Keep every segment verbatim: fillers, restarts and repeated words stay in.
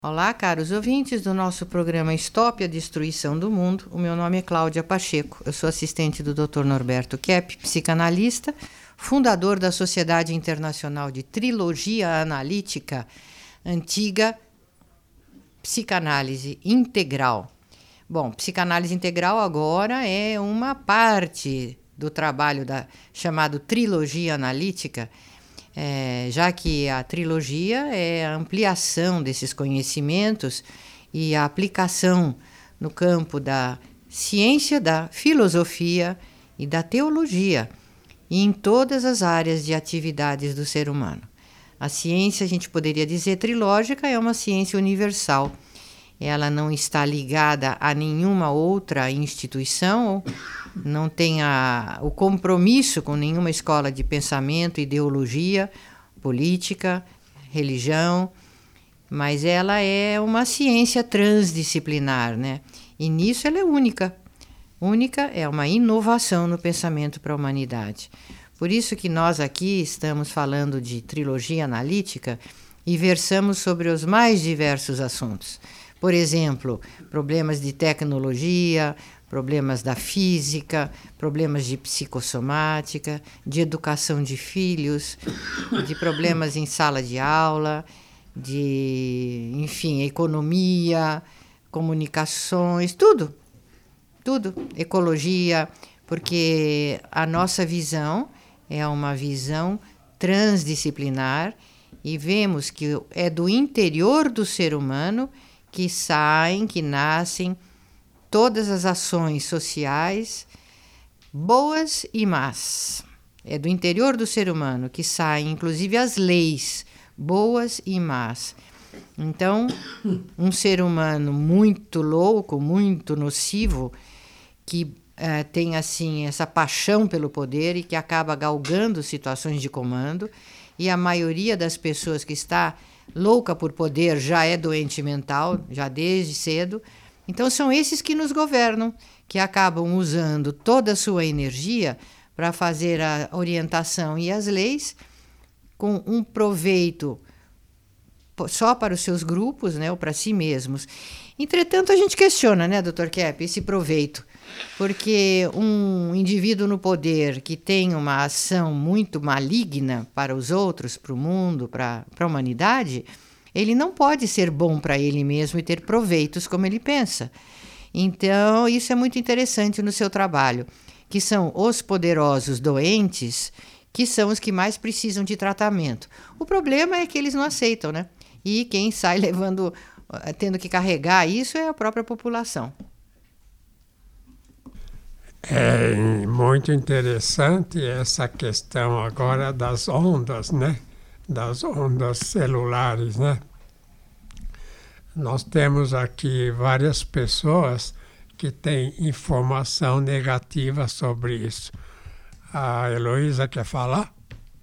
Olá, caros ouvintes do nosso programa Stop a Destruição do Mundo. O meu nome é Cláudia Pacheco. Eu sou assistente do doutor Norberto Kepp, psicanalista, fundador da Sociedade Internacional de Trilogia Analítica, antiga Psicanálise Integral. Bom, psicanálise integral agora é uma parte do trabalho da chamado Trilogia Analítica, É, já que a trilogia é a ampliação desses conhecimentos e a aplicação no campo da ciência, da filosofia e da teologia, e em todas as áreas de atividades do ser humano. A ciência, a gente poderia dizer, trilógica, é uma ciência universal. Ela não está ligada a nenhuma outra instituição, não tem a, o compromisso com nenhuma escola de pensamento, ideologia, política, religião, mas ela é uma ciência transdisciplinar, né? E nisso ela é única. Única é uma inovação no pensamento para a humanidade. Por isso que nós aqui estamos falando de trilogia analítica e versamos sobre os mais diversos assuntos. Por exemplo, problemas de tecnologia, problemas da física, problemas de psicossomática, de educação de filhos, de problemas em sala de aula, de, enfim, economia, comunicações, tudo, tudo, ecologia, porque a nossa visão é uma visão transdisciplinar e vemos que é do interior do ser humano que saem, que nascem todas as ações sociais, boas e más. É do interior do ser humano que saem, inclusive, as leis, boas e más. Então, um ser humano muito louco, muito nocivo, que eh, tem, assim, essa paixão pelo poder e que acaba galgando situações de comando, e a maioria das pessoas que está louca por poder já é doente mental, já desde cedo. Então, são esses que nos governam, que acabam usando toda a sua energia para fazer a orientação e as leis com um proveito só para os seus grupos, né, ou para si mesmos. Entretanto, a gente questiona, né, doutor Kepp, esse proveito, porque um indivíduo no poder que tem uma ação muito maligna para os outros, para o mundo, para, para a humanidade, ele não pode ser bom para ele mesmo e ter proveitos como ele pensa. Então, isso é muito interessante no seu trabalho, que são os poderosos doentes, que são os que mais precisam de tratamento. O problema é que eles não aceitam, né? E quem sai levando, tendo que carregar isso é a própria população. É muito interessante essa questão agora das ondas, né? Das ondas celulares, né? Nós temos aqui várias pessoas que têm informação negativa sobre isso. A Heloísa quer falar?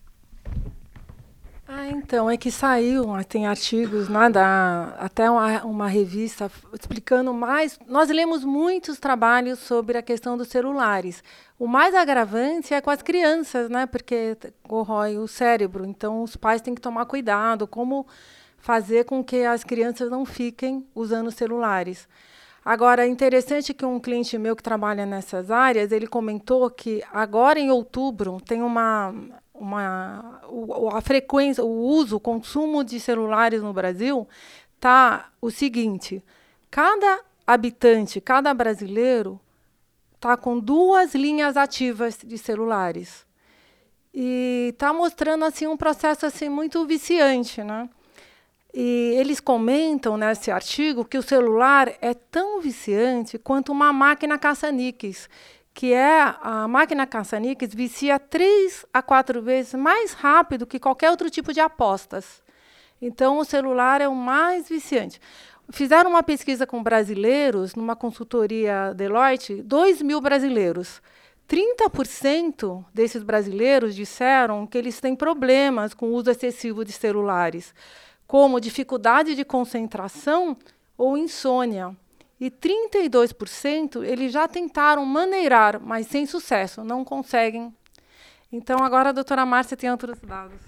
Ah, então, é que saiu, tem artigos, né, da, até uma, uma revista explicando mais. Nós lemos muitos trabalhos sobre a questão dos celulares. O mais agravante é com as crianças, né, porque corrói o cérebro. Então, os pais têm que tomar cuidado, como fazer com que as crianças não fiquem usando celulares. Agora, é interessante que um cliente meu que trabalha nessas áreas, ele comentou que agora, em outubro, tem uma... Uma, o, a frequência, o uso, o consumo de celulares no Brasil está o seguinte: cada habitante, cada brasileiro está com duas linhas ativas de celulares. E está mostrando assim, um processo assim, muito viciante, né? E eles comentam nesse artigo que o celular é tão viciante quanto uma máquina caça-níqueis, que é a máquina caça-níqueis vicia três a quatro vezes mais rápido que qualquer outro tipo de apostas. Então, o celular é o mais viciante. Fizeram uma pesquisa com brasileiros, numa consultoria Deloitte, dois mil brasileiros. trinta por cento desses brasileiros disseram que eles têm problemas com o uso excessivo de celulares, como dificuldade de concentração ou insônia. E trinta e dois por cento eles já tentaram maneirar, mas sem sucesso, não conseguem. Então, agora a doutora Márcia tem outros dados.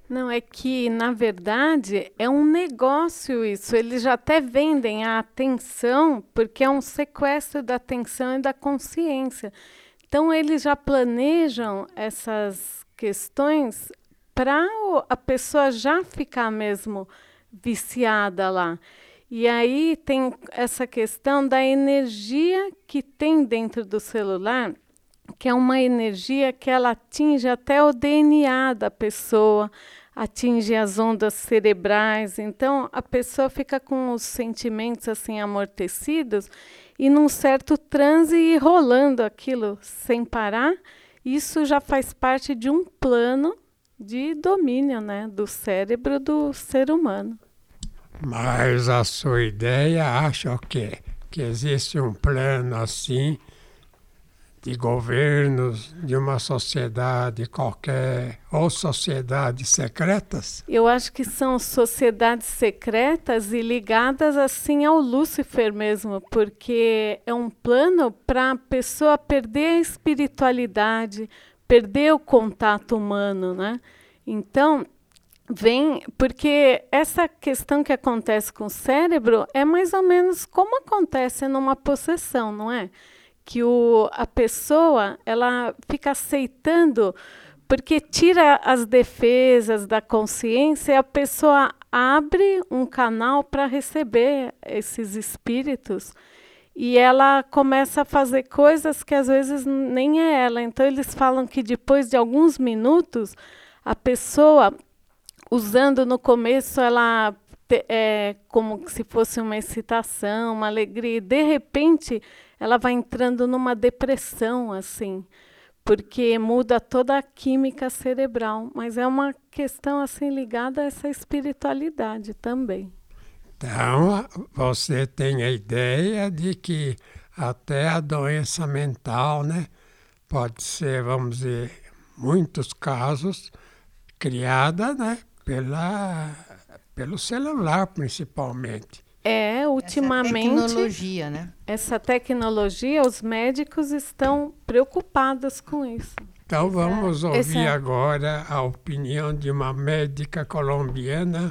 Não, é que, na verdade, é um negócio isso. Eles já até vendem a atenção, porque é um sequestro da atenção e da consciência. Então, eles já planejam essas questões para a pessoa já ficar mesmo viciada lá. E aí tem essa questão da energia que tem dentro do celular, que é uma energia que ela atinge até o D N A da pessoa, atinge as ondas cerebrais. Então, a pessoa fica com os sentimentos assim amortecidos e num certo transe e rolando aquilo sem parar. Isso já faz parte de um plano de domínio, né, do cérebro do ser humano. Mas a sua ideia acha o quê? Que existe um plano assim de governos, de uma sociedade qualquer, ou sociedades secretas? Eu acho que são sociedades secretas e ligadas assim ao Lúcifer mesmo, porque é um plano para a pessoa perder a espiritualidade, perder o contato humano, né? Então, vem, porque essa questão que acontece com o cérebro é mais ou menos como acontece numa possessão, não é? Que o, a pessoa ela fica aceitando, porque tira as defesas da consciência e a pessoa abre um canal para receber esses espíritos e ela começa a fazer coisas que às vezes nem é ela. Então eles falam que depois de alguns minutos a pessoa, usando no começo, ela é como se fosse uma excitação, uma alegria, e de repente ela vai entrando numa depressão, assim, porque muda toda a química cerebral. Mas é uma questão assim ligada a essa espiritualidade também. Então, você tem a ideia de que até a doença mental, né, pode ser, vamos dizer, muitos casos, criada, né, pela, pelo celular, principalmente. É, ultimamente... Essa tecnologia, né? Essa tecnologia, os médicos estão preocupados com isso. Então, vamos essa, ouvir essa... agora a opinião de uma médica colombiana,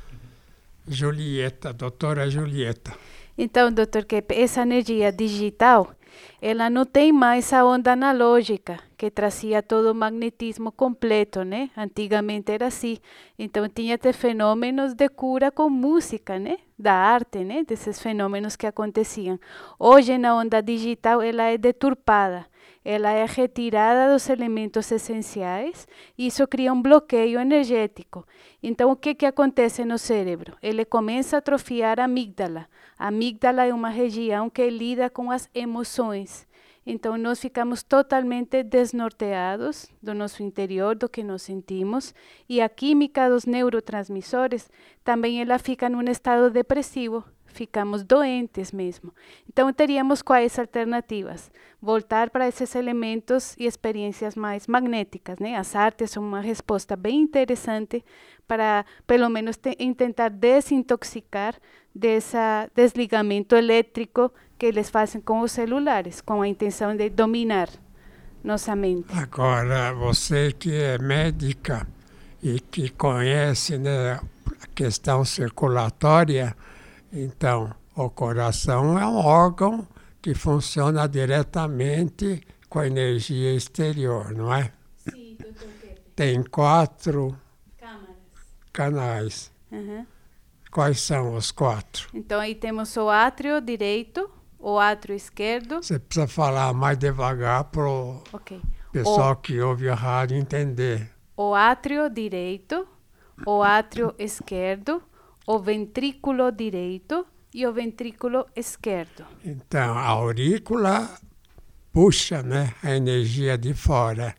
Julieta, doutora Julieta. Então, doutor Keppe, essa energia digital, ela não tem mais a onda analógica, que trazia todo o magnetismo completo, né? Antigamente era assim. Então, tinha até fenômenos de cura com música, né? Da arte, né? Desses fenômenos que aconteciam. Hoje, na onda digital, ela é deturpada. Ela é retirada dos elementos essenciais e isso cria um bloqueio energético. Então, o que, que acontece no cérebro? Ele começa a atrofiar a amígdala. A amígdala é uma região que lida com as emoções. Então, nós ficamos totalmente desnorteados do nosso interior, do que nós sentimos, e a química dos neurotransmissores também ela fica num estado depressivo. Ficamos doentes mesmo. Então, teríamos quais alternativas? Voltar para esses elementos e experiências mais magnéticas, né? As artes são uma resposta bem interessante para, pelo menos, te, tentar desintoxicar desse desligamento elétrico que eles fazem com os celulares, com a intenção de dominar nossa mente. Agora, você que é médica e que conhece, né, a questão circulatória, então, o coração é um órgão que funciona diretamente com a energia exterior, não é? Sim, doutor Keppe. Tem quatro Câmaras. canais. Uhum. Quais são os quatro? Então, aí temos o átrio direito, o átrio esquerdo. Você precisa falar mais devagar para o Okay. pessoal O, que ouve a rádio entender. o átrio direito, o átrio esquerdo, o ventrículo direito e o ventrículo esquerdo. Então, a aurícula puxa, né, a energia de fora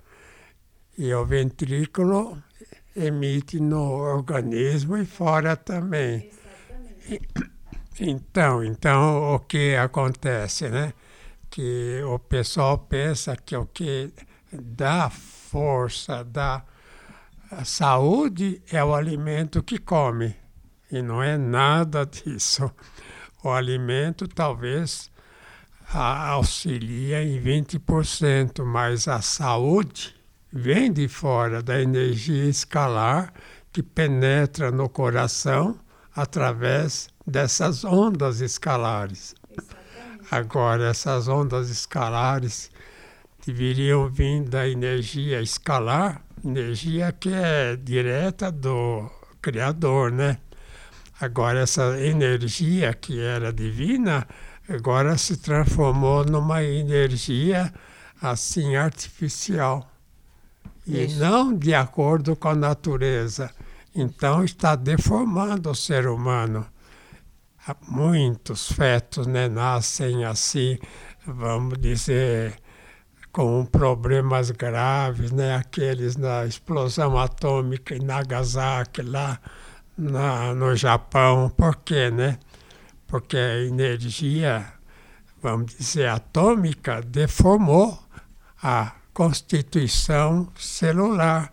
e o ventrículo emite no organismo e fora também. Exatamente. Então, então, o que acontece, né? Que o pessoal pensa que o que dá força, dá saúde é o alimento que come. E não é nada disso. O alimento talvez auxilia em vinte por cento, mas a saúde vem de fora, da energia escalar que penetra no coração através dessas ondas escalares. Agora, essas ondas escalares deveriam vir da energia escalar, energia que é direta do Criador, né? Agora, essa energia que era divina, agora se transformou numa energia assim artificial. E Isso. não de acordo com a natureza. Então, está deformando o ser humano. Muitos fetos, né, nascem assim, vamos dizer, com problemas graves, né? Aqueles na explosão atômica em Nagasaki, lá na, no Japão. Por quê, né? Porque a energia, vamos dizer, atômica deformou a constituição celular.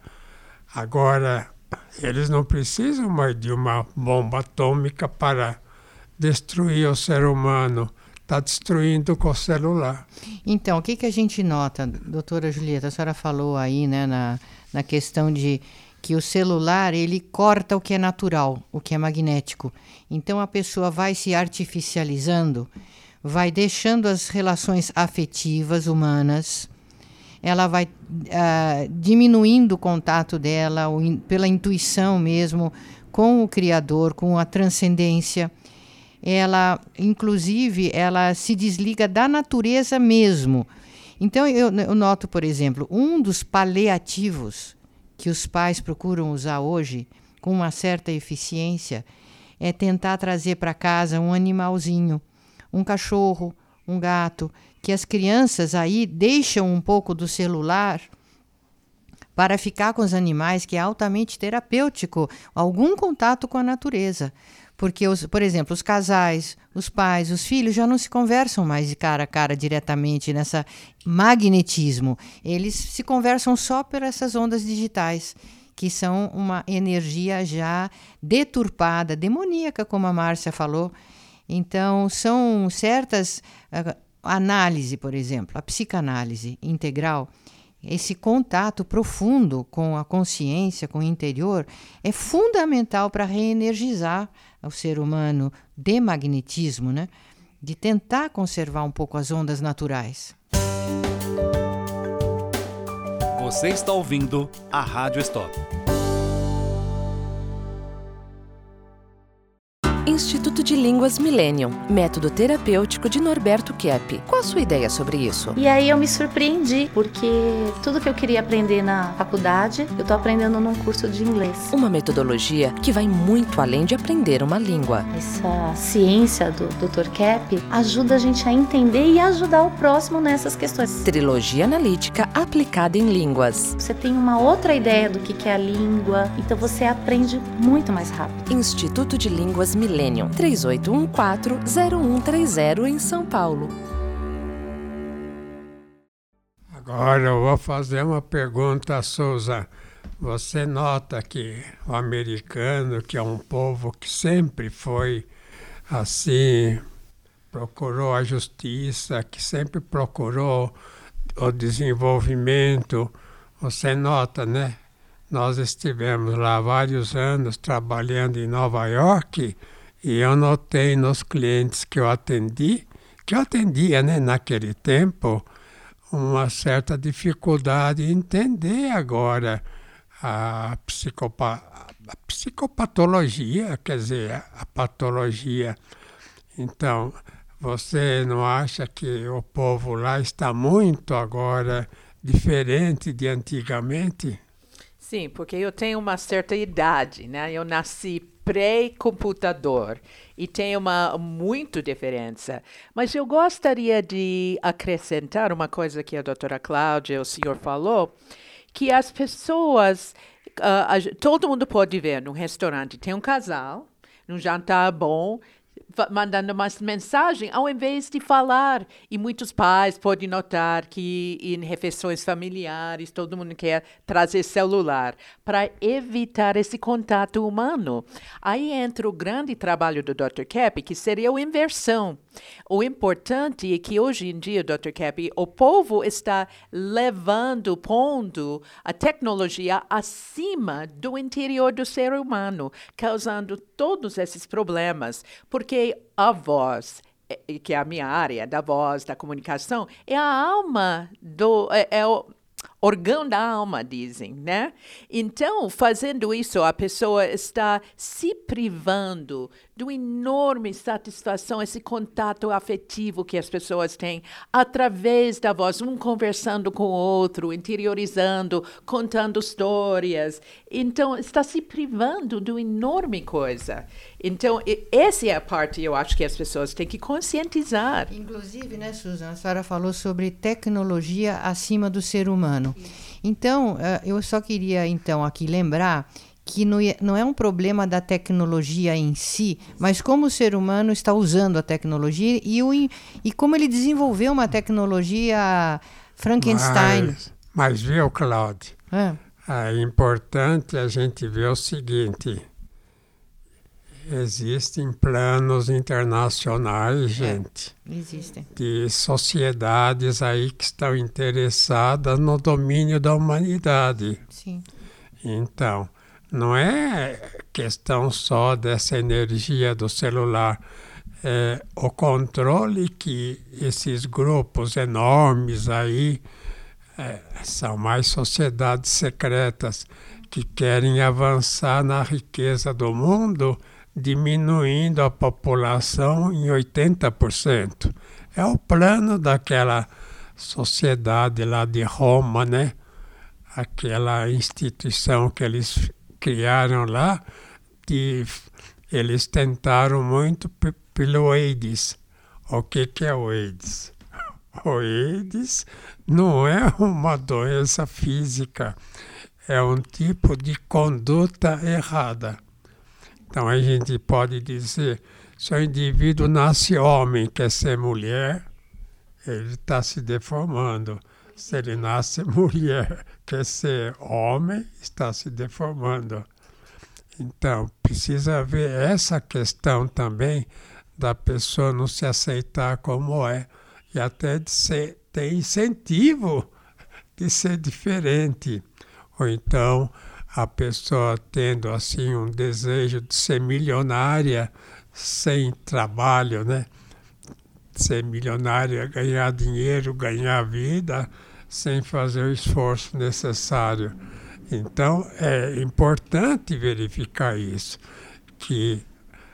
Agora, eles não precisam mais de uma bomba atômica para destruir o ser humano. Está destruindo com o celular. Então, o que, que a gente nota, doutora Julieta? A senhora falou aí, né, na, na questão de que o celular, ele corta o que é natural, o que é magnético. Então, a pessoa vai se artificializando, vai deixando as relações afetivas humanas, ela vai uh, diminuindo o contato dela, o in, pela intuição mesmo, com o Criador, com a transcendência. Ela, inclusive, ela se desliga da natureza mesmo. Então, eu, eu noto, por exemplo, um dos paliativos que os pais procuram usar hoje, com uma certa eficiência, é tentar trazer para casa um animalzinho, um cachorro, um gato, que as crianças aí deixam um pouco do celular para ficar com os animais, que é altamente terapêutico, algum contato com a natureza. Porque, os, por exemplo, os casais, os pais, os filhos já não se conversam mais de cara a cara diretamente nessa magnetismo. Eles se conversam só por essas ondas digitais, que são uma energia já deturpada, demoníaca, como a Márcia falou. Então, são certas... Uh, análise, por exemplo, a psicanálise integral, esse contato profundo com a consciência, com o interior, é fundamental para reenergizar o ser humano de magnetismo, né? De tentar conservar um pouco as ondas naturais. Você está ouvindo a Rádio Stop. Instituto de Línguas Millennium, método terapêutico de Norberto Kepp. Qual a sua ideia sobre isso? E aí eu me surpreendi, porque tudo que eu queria aprender na faculdade, eu estou aprendendo num curso de inglês. Uma metodologia que vai muito além de aprender uma língua. Essa ciência do doutor Kepp ajuda a gente a entender e ajudar o próximo nessas questões. Trilogia analítica aplicada em línguas. Você tem uma outra ideia do que é a língua, então você aprende muito mais rápido. Instituto de Línguas Millennium. três oito um quatro, zero um três zero em São Paulo. Agora eu vou fazer uma pergunta a Souza. Você nota que o americano, que é um povo que sempre foi assim, procurou a justiça, que sempre procurou o desenvolvimento, você nota, né? Nós estivemos lá vários anos trabalhando em Nova York. E eu notei nos clientes que eu atendi, que eu atendia, né, naquele tempo, uma certa dificuldade em entender agora a, psicopa, a psicopatologia, quer dizer, a patologia. Então, você não acha que o povo lá está muito agora diferente de antigamente? Sim, porque eu tenho uma certa idade, né? Eu nasci pré-computador e tem uma muita diferença. Mas eu gostaria de acrescentar uma coisa que a doutora Cláudia, o senhor falou, que as pessoas, uh, a, todo mundo pode ver num restaurante, tem um casal, num jantar bom, mandando uma mensagem ao invés de falar. E muitos pais podem notar que em refeições familiares todo mundo quer trazer celular para evitar esse contato humano. Aí entra o grande trabalho do doutor Keppe, que seria a inversão. O importante é que hoje em dia, doutor Keppe, o povo está levando, pondo a tecnologia acima do interior do ser humano, causando todos esses problemas, porque a voz, que é a minha área da voz, da comunicação, é a alma do... É, é o órgão da alma, dizem, né? Então, fazendo isso, a pessoa está se privando de uma enorme satisfação, esse contato afetivo que as pessoas têm através da voz, um conversando com o outro, interiorizando, contando histórias. Então, está se privando de uma enorme coisa. Então, essa é a parte, eu acho, que as pessoas têm que conscientizar. Inclusive, né, Suzana, a senhora falou sobre tecnologia acima do ser humano. Então, eu só queria, então, aqui lembrar que não é um problema da tecnologia em si, mas como o ser humano está usando a tecnologia e, o, e como ele desenvolveu uma tecnologia Frankenstein. Mas, mas viu, Cláudia? É. É importante a gente ver o seguinte: existem planos internacionais, gente, é, existem. de sociedades aí que estão interessadas no domínio da humanidade. Sim. Então, não é questão só dessa energia do celular, é o controle que esses grupos enormes aí, é, são mais sociedades secretas que querem avançar na riqueza do mundo, diminuindo a população em oitenta por cento. É o plano daquela sociedade lá de Roma, né? Aquela instituição que eles criaram lá, que eles tentaram muito p- pelo AIDS. O que, que é o AIDS? O AIDS não é uma doença física, é um tipo de conduta errada. Então a gente pode dizer, se o indivíduo nasce homem, quer ser mulher, ele está se deformando. Se ele nasce mulher, quer ser homem, está se deformando. Então, precisa ver essa questão também da pessoa não se aceitar como é e até de ser, ter incentivo de ser diferente. Ou então, a pessoa tendo assim um desejo de ser milionária sem trabalho, né? Ser milionária, ganhar dinheiro, ganhar vida, sem fazer o esforço necessário. Então, é importante verificar isso, que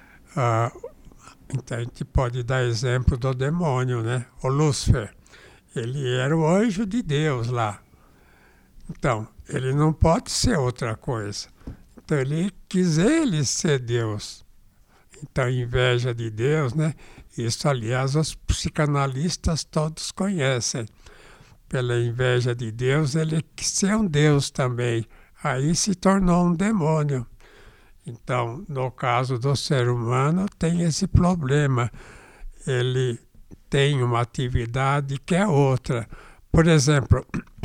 uh, então a gente pode dar exemplo do demônio, né? O Lúcifer, ele era o anjo de Deus lá. Então, ele não pode ser outra coisa. Então, ele quis ele ser Deus. Então, inveja de Deus, né? Isso, aliás, os psicanalistas todos conhecem. Pela inveja de Deus, ele quis ser um Deus também. Aí se tornou um demônio. Então, no caso do ser humano, tem esse problema. Ele tem uma atividade que é outra. Por exemplo,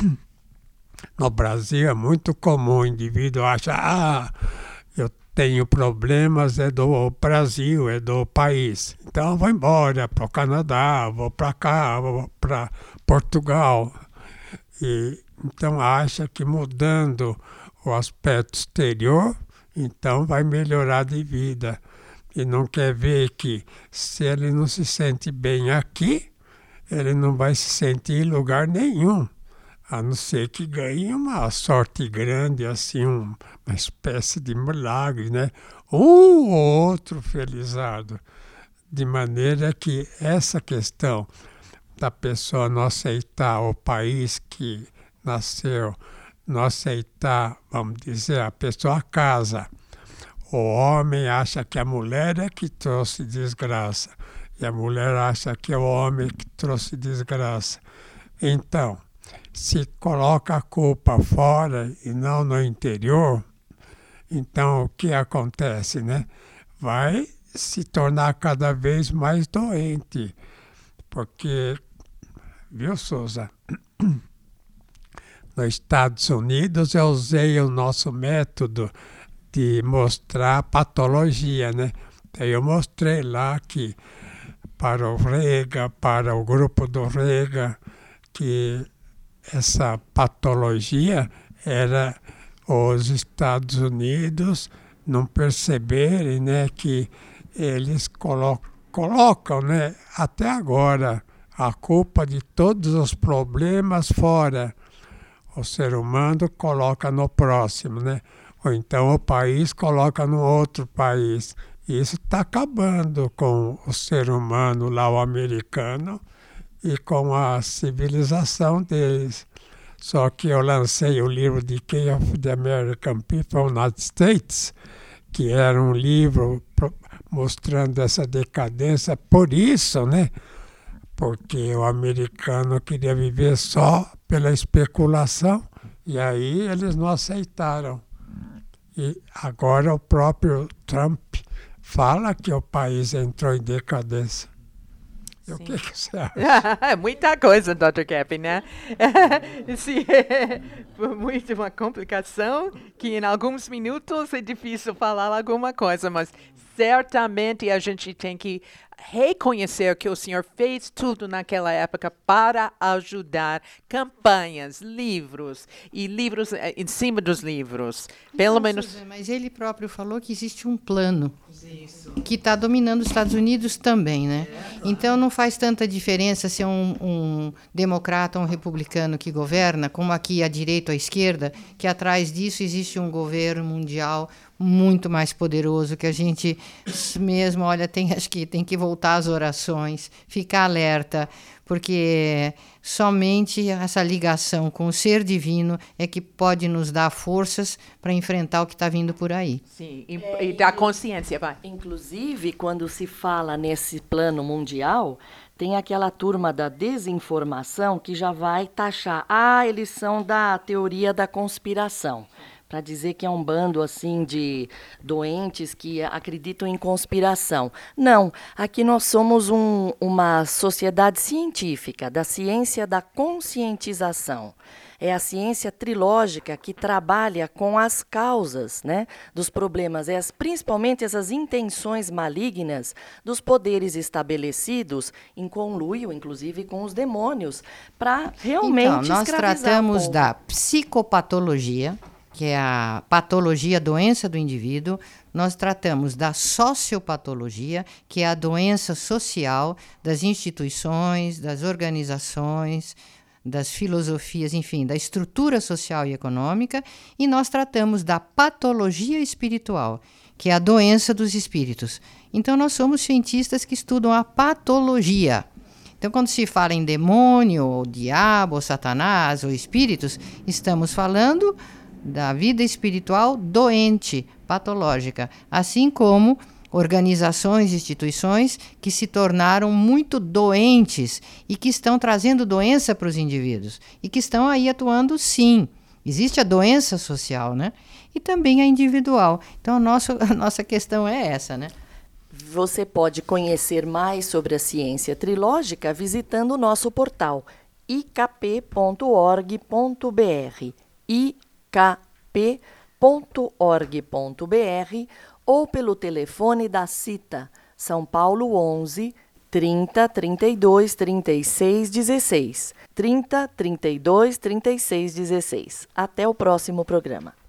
no Brasil é muito comum o indivíduo achar, ah, eu tenho problemas, é do Brasil, é do país. Então eu vou embora para o Canadá, vou para cá, vou para Portugal. E, então acha que mudando o aspecto exterior, então vai melhorar de vida. E não quer ver que se ele não se sente bem aqui, ele não vai se sentir em lugar nenhum. A não ser que ganhe uma sorte grande, assim, um, uma espécie de milagre, né? Um ou outro felizardo. De maneira que essa questão da pessoa não aceitar o país que nasceu, não aceitar, vamos dizer, a pessoa casa. O homem acha que a mulher é que trouxe desgraça, e a mulher acha que é o homem que trouxe desgraça. Então, se coloca a culpa fora e não no interior, então o que acontece, né? Vai se tornar cada vez mais doente. Porque, viu, Souza? Nos Estados Unidos eu usei o nosso método de mostrar patologia, né? Daí eu mostrei lá que para o Rega, para o grupo do Rega, que essa patologia era os Estados Unidos não perceberem, né, que eles colo- colocam, né, até agora a culpa de todos os problemas fora. O ser humano coloca no próximo, né? Ou então o país coloca no outro país. Isso está acabando com o ser humano lá, o americano, e com a civilização deles. Só que eu lancei o livro The Decay of the American People United States, que era um livro pro, mostrando essa decadência. Por isso, né? Porque o americano queria viver só pela especulação, e aí eles não aceitaram. E agora o próprio Trump fala que o país entrou em decadência. E o que, que você acha? Muita coisa, doutor Keppe, né? Sim, foi muito uma complicação que em alguns minutos é difícil falar alguma coisa, mas certamente a gente tem que reconhecer que o senhor fez tudo naquela época para ajudar campanhas, livros e livros eh, em cima dos livros. Pelo Não, menos. Susan, mas ele próprio falou que existe um plano Isso. que está dominando os Estados Unidos também, né? É, claro. Então não faz tanta diferença se é um, um democrata ou um republicano que governa, como aqui à direita ou à esquerda, que atrás disso existe um governo mundial muito mais poderoso, que a gente mesmo, olha, tem, acho que tem que voltar às orações, ficar alerta, porque somente essa ligação com o ser divino é que pode nos dar forças para enfrentar o que está vindo por aí. Sim, e, é, e dar consciência, vai. Inclusive, quando se fala nesse plano mundial, tem aquela turma da desinformação que já vai taxar, ah, eles são da teoria da conspiração, para dizer que é um bando assim de doentes que acreditam em conspiração. Não, aqui nós somos um, uma sociedade científica, da ciência da conscientização. É a ciência trilógica que trabalha com as causas, né, dos problemas, é as, principalmente essas intenções malignas dos poderes estabelecidos, em conluio, inclusive, com os demônios, para realmente então, nós escravizar tratamos o povo. Da psicopatologia, que é a patologia, a doença do indivíduo. Nós tratamos da sociopatologia, que é a doença social das instituições, das organizações, das filosofias, enfim, da estrutura social e econômica. E nós tratamos da patologia espiritual, que é a doença dos espíritos. Então, nós somos cientistas que estudam a patologia. Então, quando se fala em demônio, ou diabo, ou satanás, ou espíritos, estamos falando da vida espiritual doente, patológica, assim como organizações, instituições que se tornaram muito doentes e que estão trazendo doença para os indivíduos e que estão aí atuando, sim. Existe a doença social, né? E também a individual. Então, a nossa, a nossa questão é essa, né? Você pode conhecer mais sobre a ciência trilógica visitando o nosso portal i k p ponto org ponto b r. i k p ponto org ponto b r ou pelo telefone da CITA, São Paulo onze, trinta, trinta e dois, trinta e seis, dezesseis. trinta, trinta e dois, trinta e seis, dezesseis. Até o próximo programa.